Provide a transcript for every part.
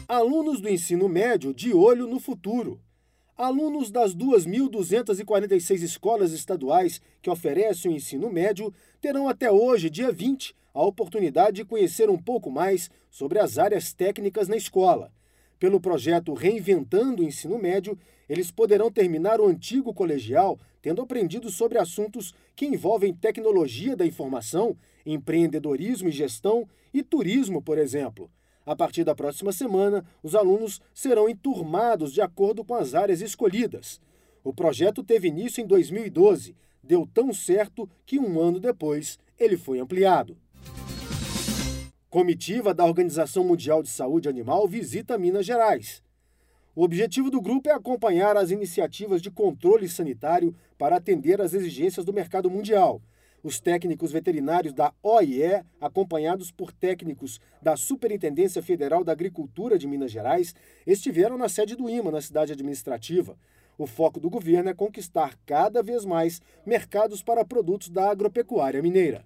Alunos do ensino médio de olho no futuro. Alunos das 2.246 escolas estaduais que oferecem o ensino médio terão até hoje, dia 20, a oportunidade de conhecer um pouco mais sobre as áreas técnicas na escola. Pelo projeto Reinventando o Ensino Médio, eles poderão terminar o antigo colegial tendo aprendido sobre assuntos que envolvem tecnologia da informação, empreendedorismo e gestão e turismo, por exemplo. A partir da próxima semana, os alunos serão enturmados de acordo com as áreas escolhidas. O projeto teve início em 2012, deu tão certo que um ano depois ele foi ampliado. Comitiva da Organização Mundial de Saúde Animal visita Minas Gerais. O objetivo do grupo é acompanhar as iniciativas de controle sanitário para atender às exigências do mercado mundial. Os técnicos veterinários da OIE, acompanhados por técnicos da Superintendência Federal da Agricultura de Minas Gerais, estiveram na sede do IMA, na cidade administrativa. O foco do governo é conquistar cada vez mais mercados para produtos da agropecuária mineira.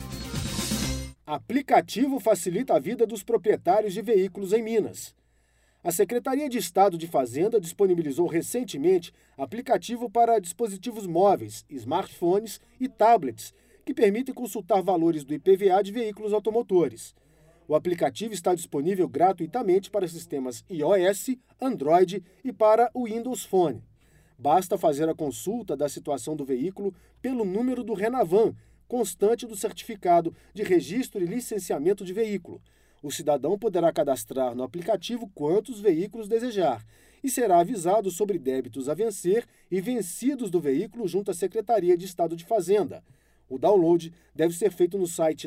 Aplicativo facilita a vida dos proprietários de veículos em Minas. A Secretaria de Estado de Fazenda disponibilizou recentemente aplicativo para dispositivos móveis, smartphones e tablets, que permitem consultar valores do IPVA de veículos automotores. O aplicativo está disponível gratuitamente para sistemas iOS, Android e para o Windows Phone. Basta fazer a consulta da situação do veículo pelo número do Renavan, constante do certificado de registro e licenciamento de veículo. O cidadão poderá cadastrar no aplicativo quantos veículos desejar e será avisado sobre débitos a vencer e vencidos do veículo junto à Secretaria de Estado de Fazenda. O download deve ser feito no site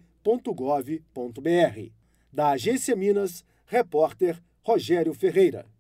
www.detran.mg.gov.br. Da Agência Minas, repórter Rogério Ferreira.